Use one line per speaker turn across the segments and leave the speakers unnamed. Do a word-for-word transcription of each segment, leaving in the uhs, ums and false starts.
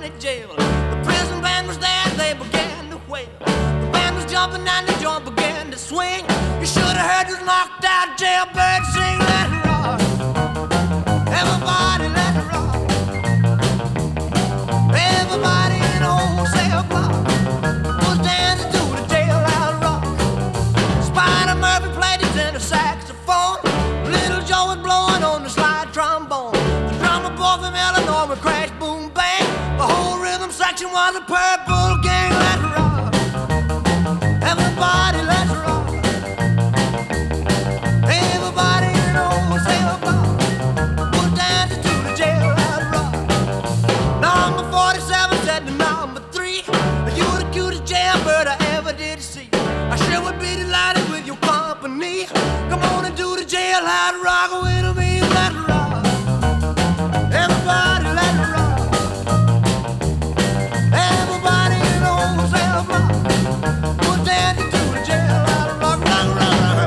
county jail. The prison band was there, they began to wail. The band was jumping and the joint began to swing. You should have heard this knocked out jailbird sing. Let it rock, everybody let it rock. Everybody in the whole cell block was dancing to the jailhouse rock. Spider Murphy played his tenor saxophone. Little Joe was blowing on the slide trombone. The drummer boy from Illinois would crash, boom, bang. The whole rhythm section was a purple gang. Let's rock, everybody, let's rock. Everybody in the whole cell block was dancing to the jailhouse rock. Number forty-seven said to number three, you the cutest jailbird I ever did see. I sure would be delighted with your company. Come on and do the jailhouse rock with me. Let's rock, everybody, let's rock. Everybody in the whole cell block was dancing to the jailhouse rock. Rock, rock, rock.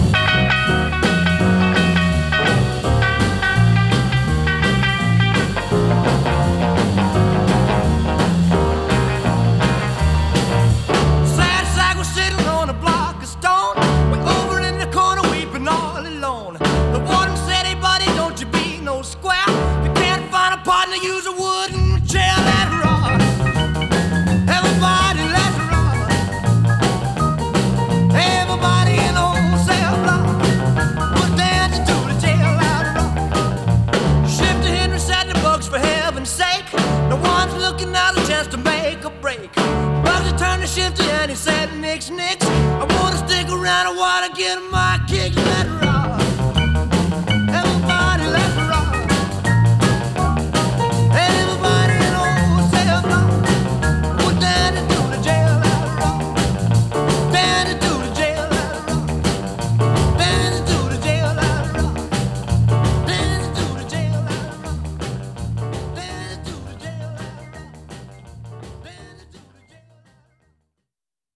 Sad sack was sitting on a block of stone, way over in the corner weeping all alone. The warden said, hey buddy, don't you be no square. If you can't find a partner, use a wooden chair. Let's rock, everybody, let's rock. Everybody in the whole cell block was dancing to the jailhouse rock. Shifter Henry said the books, for heaven's sake, no one's looking at a chance to make a break. Bugsy turned to Shifty and he said, nix, nix, I wanna stick around, I wanna get my kicks. Let's